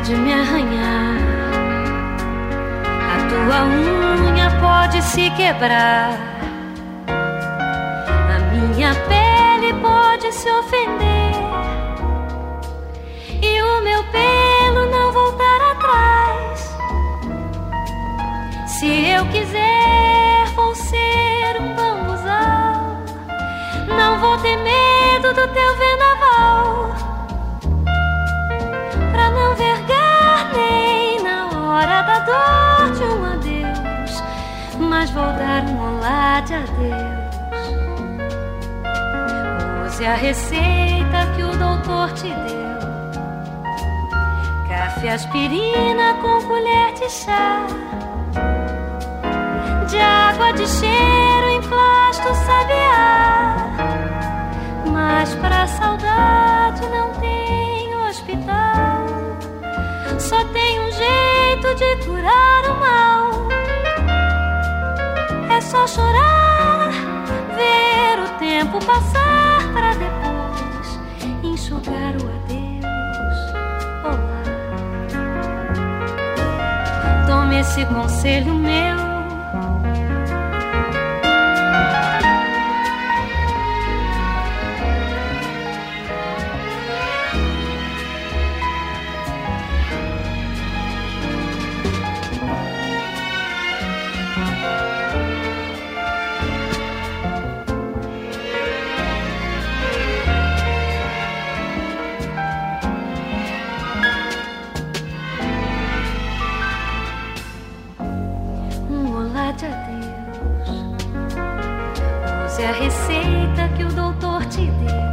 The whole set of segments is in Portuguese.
de me arranhar. A tua unha pode se quebrar, a minha pele pode se ofender, e o meu pelo não voltar atrás. Se eu quiser, vou ser um bambuzal, não vou ter medo do teu vendaval, pra não vergar nem na hora da dor de um adeus, mas vou dar um olá de adeus. Use a receita que o doutor te deu, café, aspirina com colher de chá, de água de cheiro emplasto sabiá. Mas pra saudade não tem hospital, só tem um jeito de curar o mal. É só chorar, ver o tempo passar, pra depois enxugar o adeus. Olá, tome esse conselho meu. De adeus. Use a receita que o doutor te deu,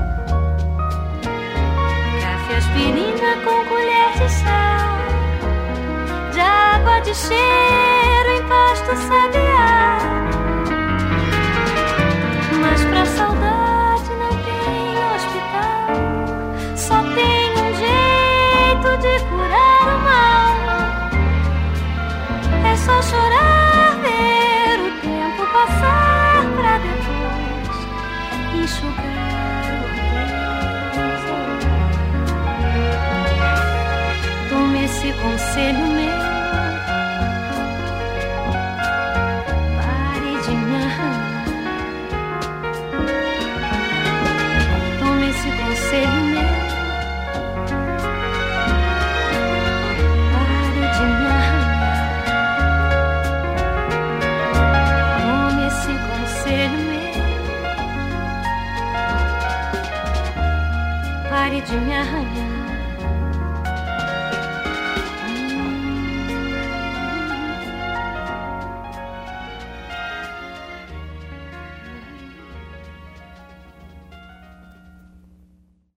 café, aspirina com colher de chá, de água de cheiro em pasto sabiá. Mas pra saudade não tem hospital, só tem um jeito de curar o mal. É só chorar, ver o tempo passar, pra depois enxugar o adeus. Tome esse conselho meu, pare de me arranhar. Tome esse conselho meu, pare de me arranhar. Pare de me arranhar.